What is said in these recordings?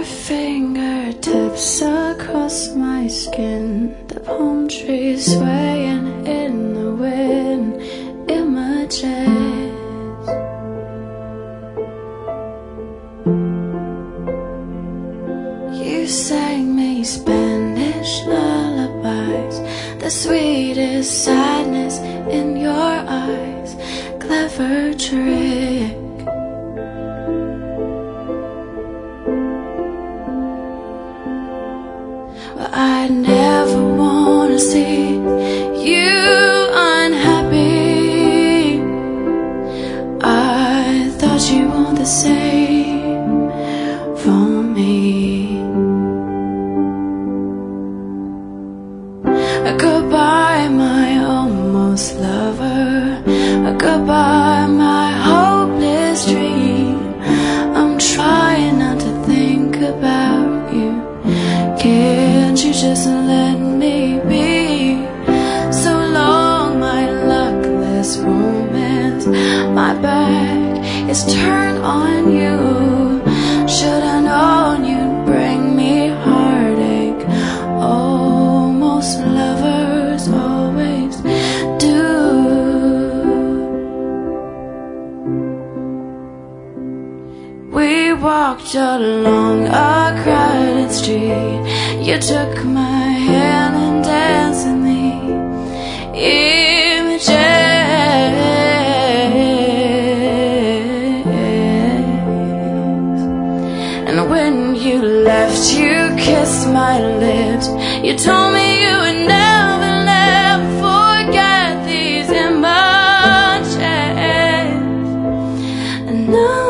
fingertips across my skin, the palm trees swaying in the wind, images. You sang me Spanish lullabies, the sweetest sadness in your eyes, clever trick. But I never wanna see you unhappy. I thought you want the same for me. Goodbye, my almost lover. Goodbye, my hopeless dream. I'm trying not to think about you. Can't you just let me be? So long, my luckless romance. My back is turned on you. Should've known you'd bring me heartache. Almost lovers always do. We walked along a crowded street. You took my hand and danced in the images. And when you left, you kissed my lips. You told me you would never, never forget these images. And now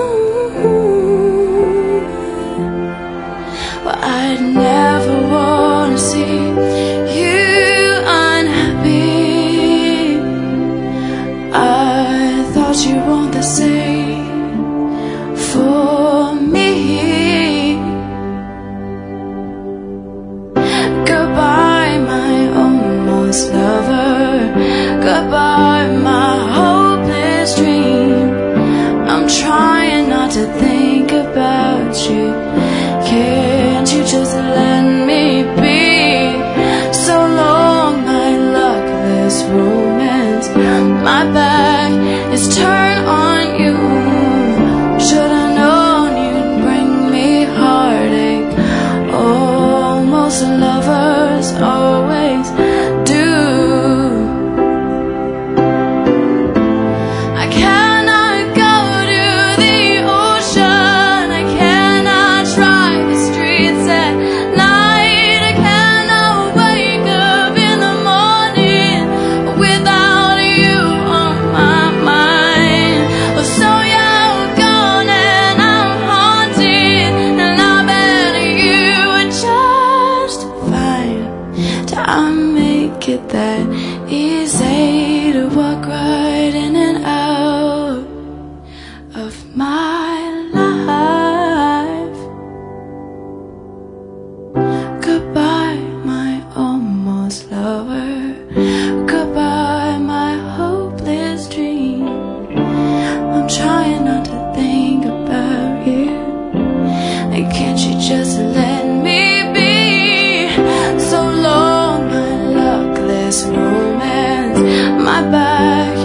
I'd never wanna see you unhappy. I thought you want the same for me. Goodbye, my almost lover. Goodbye, my hopeless dream. I'm trying not to think about you. Can't you just let me be? So long, my luckless romance. My back is turned on you. Should've known you'd bring me heartache. Almost lovers always do. I cannot go to the ocean. I cannot drive the streets at night. I cannot wake up in the morning without you on my mind. So you're gone and I'm haunted, and I bet you would just fine. I make it that easy to walk right in and out of my life. Goodbye, my almost lover. Goodbye, my hopeless dream. I'm trying not to think about you. And can't you just let me be? So long, my luckless romance. My back